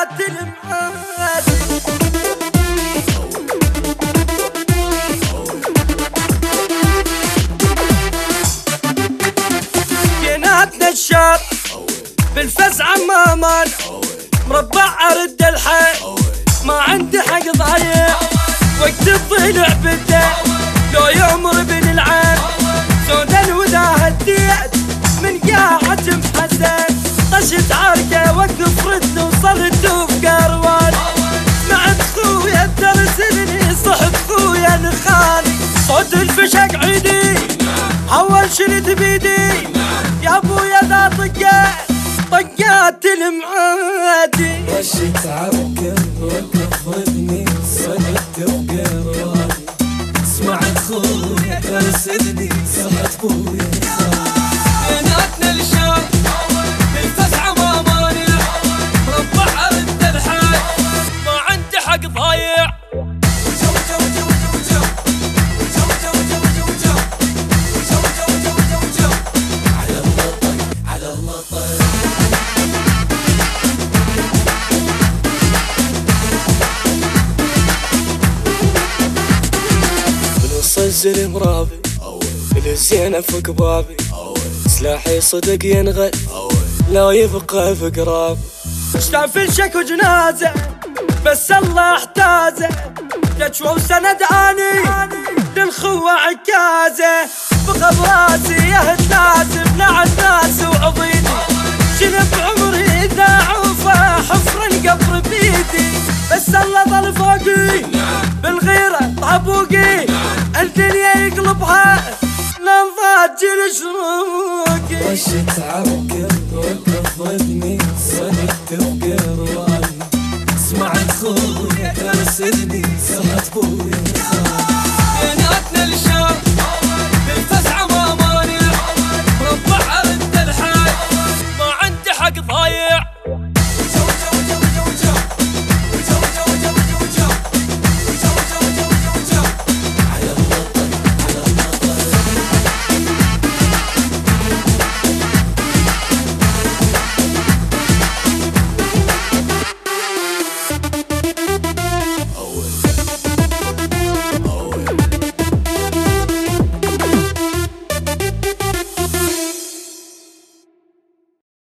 المعادي. جيناتنا الشر بالفزعة ما مان مربع أرد الحي ما عندي حق ضايع وقت الضلع بدا لو يعمر بن العين سودا الودا هديت من قاعة محزن طشت عركة وقف رد وصلت بقروان مع خويا ترسلني صحب خويا الخالي صوت الفشق عيدي اول شلت بيدي يا ابويا ذا طقات المعادي وشت عركة وقف ضدني صدت بقرواني اسمع خويا ترسلني صحت خويا بيناتنا الشر بالفزعة ما مانع مربع أرد الحي ما عندي حق ضايع الزلم رابي الزينة في قبابي سلاحي صدق ينغل لا يبقى في قرابي اشتاف الشك وجنازة بس الله احتازه جتشوى وسند اني للخوة عكازة بخب راسي يهد لازم مع الناس وعضيدي شنب عمري اذا عوفه حفر القبر بيدي بس الله ظل فوقي بالغيرة طابوقي الدنيا يقلبها لنضاجل شروقي وشت عركة وقف ضدني صدت بقرواني اسمع خويا ترسلني صحت خويا